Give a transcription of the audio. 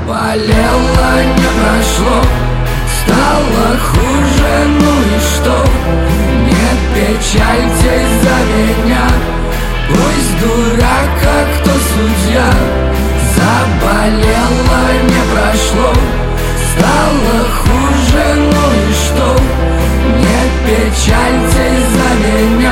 Болело, не прошло, стало хуже, ну и что? Не печальтесь за меня, пусть дурак, а кто судья? Заболело, не прошло, стало хуже, ну и что? Не печальтесь за меня.